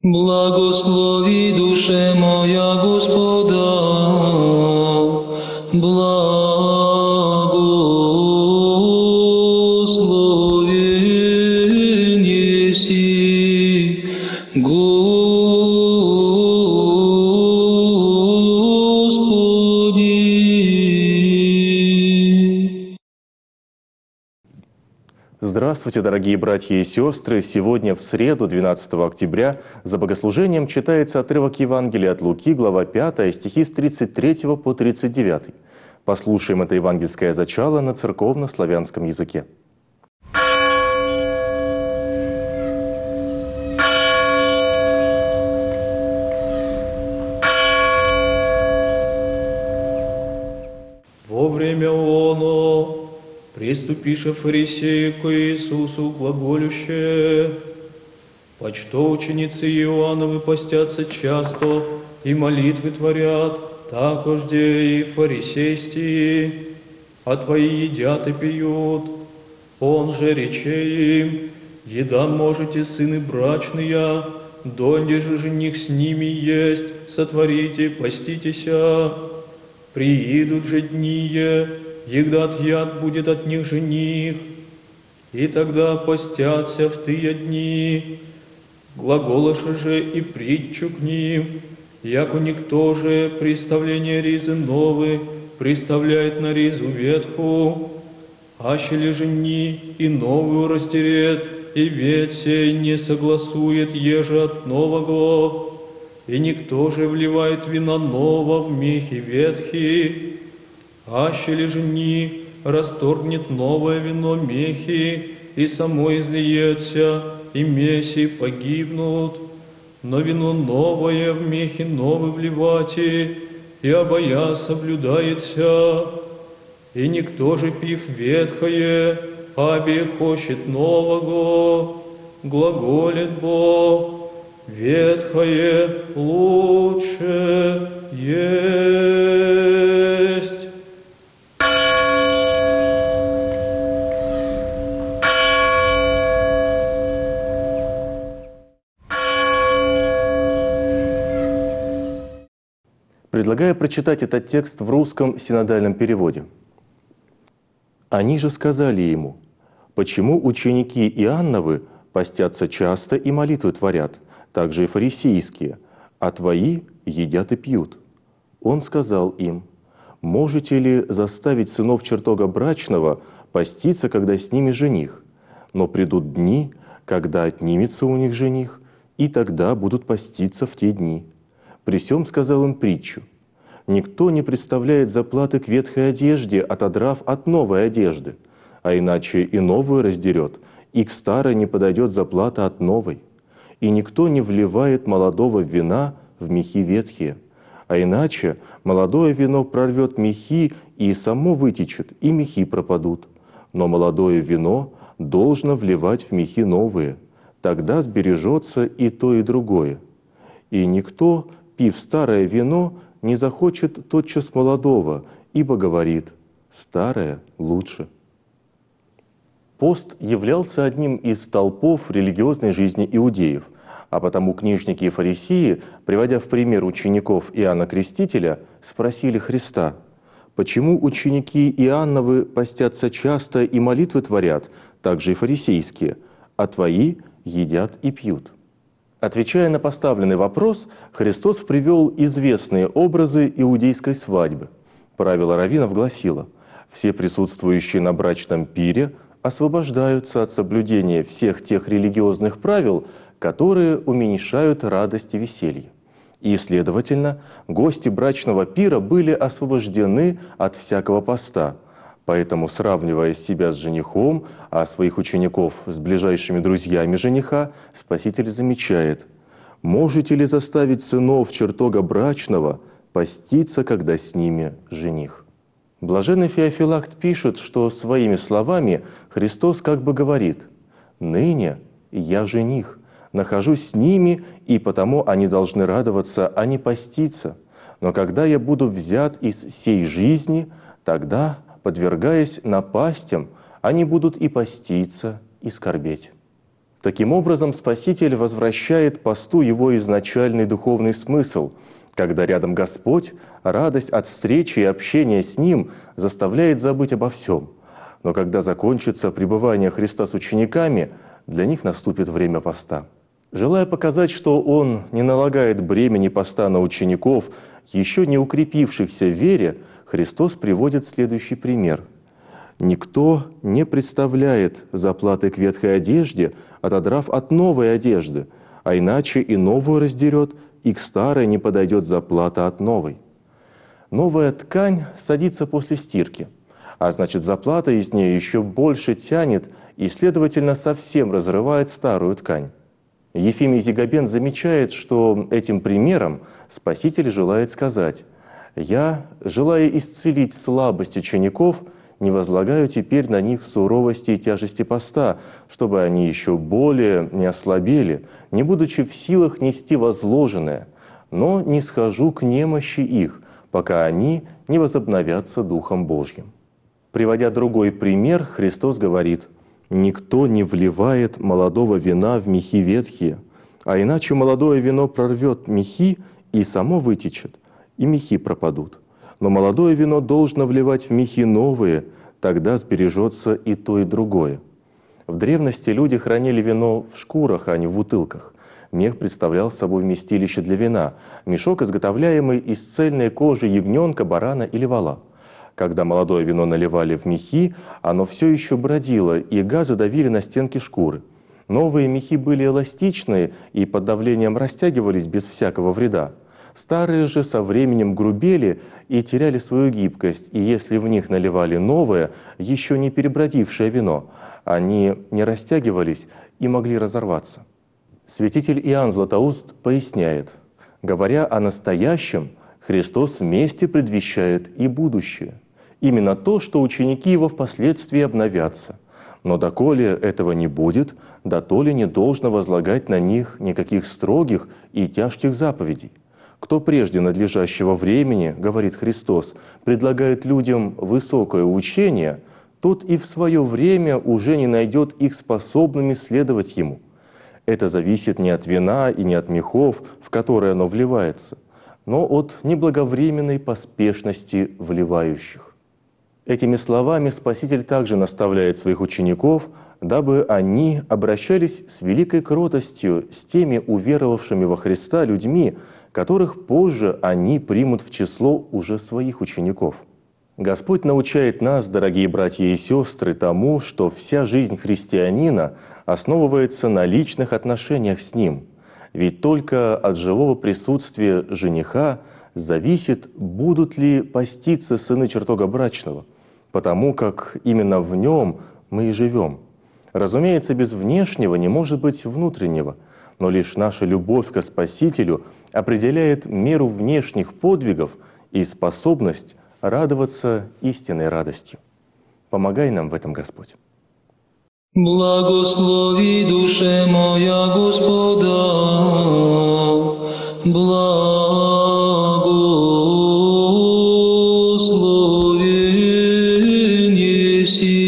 Благослови, душе моя, Господа, благословен еси, Господи. Здравствуйте, дорогие братья и сестры! Сегодня, в среду, 12 октября, за богослужением читается отрывок Евангелия от Луки, глава 5, стихи с 33 по 39. Послушаем это евангельское зачало на церковно-славянском языке. Во время оно приступише фарисеи к Иисусу глаголюще: «Почто ученицы Иоанновы постятся часто и молитвы творят, такожде и фарисейские, а твои едят и пьют». Он же рече им: «Еда можете, сыны брачные, донде же жених с ними есть, сотворите, поститеся. Приидут же дни, егда отъят будет от них жених, и тогда постятся в тые дни. Глаголоше же и притчу к ним, яко никто же представление ризы новый представляет на ризу ветху, аще ли жени и новую растерет, и ветвь сей не согласует еже от нового. И никто же вливает вина нового в мехи ветхие, аще ли жени расторгнет новое вино мехи, и само излиется, и меси погибнут. Но вино новое в мехи новый вливайте, и обоя соблюдается. И никто же, пив ветхое, абе хочет нового, глаголит Бог: ветхое лучше есть». Предлагаю прочитать этот текст в русском синодальном переводе. «Они же сказали ему: почему ученики Иоанновы постятся часто и молитвы творят, также и фарисейские, а твои едят и пьют? Он сказал им: можете ли заставить сынов чертога брачного поститься, когда с ними жених? Но придут дни, когда отнимется у них жених, и тогда будут поститься в те дни. При сем сказал им притчу: никто не представляет заплаты к ветхой одежде, отодрав от новой одежды, а иначе и новую раздерет, и к старой не подойдет заплата от новой. И никто не вливает молодого вина в мехи ветхие, а иначе молодое вино прорвет мехи, и само вытечет, и мехи пропадут. Но молодое вино должно вливать в мехи новые, тогда сбережется и то, и другое. И никто, пив старое вино, не захочет тотчас молодого, ибо говорит: старое лучше». Пост являлся одним из столпов религиозной жизни иудеев, а потому книжники и фарисеи, приводя в пример учеников Иоанна Крестителя, спросили Христа: почему ученики Иоанновы постятся часто и молитвы творят, также и фарисейские, а твои едят и пьют? Отвечая на поставленный вопрос, Христос привел известные образы иудейской свадьбы. Правило раввинов гласило: все присутствующие на брачном пире освобождаются от соблюдения всех тех религиозных правил, которые уменьшают радость и веселье. И, следовательно, гости брачного пира были освобождены от всякого поста. Поэтому, сравнивая себя с женихом, а своих учеников с ближайшими друзьями жениха, Спаситель замечает: можете ли заставить сынов чертога брачного поститься, когда с ними жених? Блаженный Феофилакт пишет, что своими словами Христос как бы говорит: «Ныне я жених, нахожусь с ними, и потому они должны радоваться, а не поститься. Но когда я буду взят из сей жизни, тогда, подвергаясь напастям, они будут и поститься, и скорбеть». Таким образом, Спаситель возвращает посту его изначальный духовный смысл. Когда рядом Господь, радость от встречи и общения с Ним заставляет забыть обо всем. Но когда закончится пребывание Христа с учениками, для них наступит время поста. Желая показать, что Он не налагает бремени поста на учеников, еще не укрепившихся в вере, Христос приводит следующий пример. «Никто не представляет заплаты к ветхой одежде, отодрав от новой одежды, а иначе и новую раздерет, и к старой не подойдет заплата от новой». Новая ткань садится после стирки, а значит, заплата из нее еще больше тянет и, следовательно, совсем разрывает старую ткань. Ефимий Зигабен замечает, что этим примером Спаситель желает сказать: «Я, желая исцелить слабость учеников, не возлагаю теперь на них суровости и тяжести поста, чтобы они еще более не ослабели, не будучи в силах нести возложенное, но не схожу к немощи их, пока они не возобновятся Духом Божьим». Приводя другой пример, Христос говорит: «Никто не вливает молодого вина в мехи ветхие, а иначе молодое вино прорвет мехи и само вытечет, и мехи пропадут. Но молодое вино должно вливать в мехи новые, тогда сбережется и то, и другое». В древности люди хранили вино в шкурах, а не в бутылках. Мех представлял собой вместилище для вина, мешок, изготовляемый из цельной кожи ягненка, барана или вола. Когда молодое вино наливали в мехи, оно все еще бродило, и газы давили на стенки шкуры. Новые мехи были эластичные и под давлением растягивались без всякого вреда. Старые же со временем грубели и теряли свою гибкость, и если в них наливали новое, еще не перебродившее вино, они не растягивались и могли разорваться. Святитель Иоанн Златоуст поясняет: говоря о настоящем, Христос вместе предвещает и будущее. Именно то, что ученики Его впоследствии обновятся. Но доколе этого не будет, дотоле не должно возлагать на них никаких строгих и тяжких заповедей. Кто прежде надлежащего времени, говорит Христос, предлагает людям высокое учение, тот и в свое время уже не найдет их способными следовать Ему. Это зависит не от вина и не от мехов, в которые оно вливается, но от неблаговременной поспешности вливающих. Этими словами Спаситель также наставляет своих учеников, дабы они обращались с великой кротостью с теми уверовавшими во Христа людьми, которых позже они примут в число уже своих учеников. Господь научает нас, дорогие братья и сестры, тому, что вся жизнь христианина основывается на личных отношениях с Ним. Ведь только от живого присутствия жениха зависит, будут ли поститься сыны чертога брачного, потому как именно в нем мы и живем. Разумеется, без внешнего не может быть внутреннего, но лишь наша любовь ко Спасителю определяет меру внешних подвигов и способность радоваться истинной радостью. Помогай нам в этом, Господь. Благослови, душе моя, Господа, благословен еси.